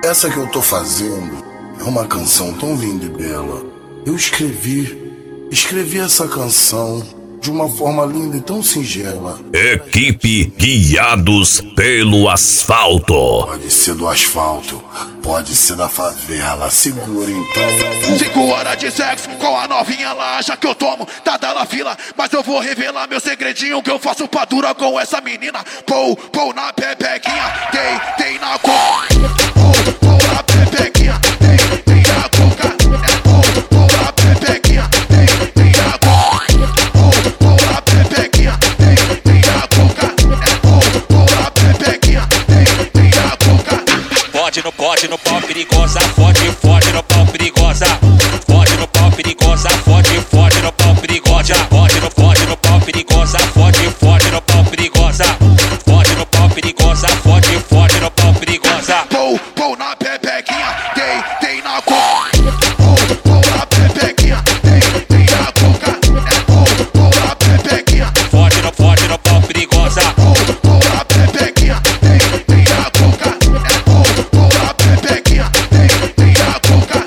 Essa que eu tô fazendo é uma canção tão linda e bela. Eu escrevi essa canção de uma forma linda e tão singela. Equipe Guiados pelo Asfalto. Pode ser do asfalto, pode ser da favela. Segura então. 5 horas de sexo com a novinha, ela acha que eu tomo, tá dando fila. Mas eu vou revelar meu segredinho, que eu faço pra dura com essa menina. Pou na pepequinha, tem na coca. Pou na pepequinha, tem na coca. Pou na pepequinha, tem na coca. Pou na pepequinha, tem na coca. Pou na pepequinha, tem na coca. Fode no pau perigosa, fode no pau perigosa. Fode no pau perigosa, fode no pau perigosa. Fode no pau perigosa, fode no pau perigosa. Fode no pau perigosa, fode no pau perigosa. Pou na pepequinha, tem na coca. Pou na pepequinha, tem na coca. Pou na pepequinha, Fode no pau perigosa. pou na pepequinha, tem na coca. Pou na pepequinha, tem na coca.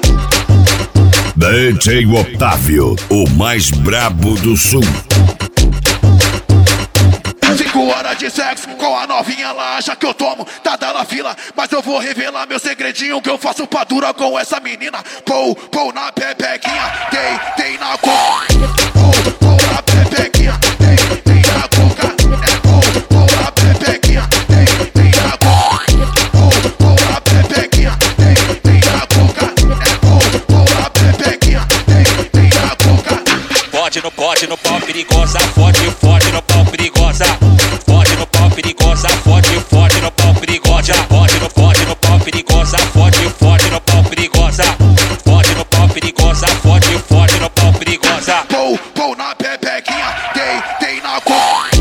DJ Otávio, o mais brabo do sul. 5 horas de sexo com a novinha, ela acha que eu tomo, tá dando fila. Mas eu vou revelar meu segredinho, que eu faço pra dura com essa menina. Pou na pepequinha, tem na coca. Pou na pepequinha, tem na coca. Pou na pepequinha, tem na coca. Pou na pepequinha, tem na coca. Pou na pepequinha, tem na coca. Fode no pau perigosa, fode no pau perigosa. Fode no pau perigosa, fode no pau perigosa. Fode no pau perigosa, fode no pau perigosa. Fode no pau perigosa, fode no pau perigosa. Pou na pepequinha, tem na coca.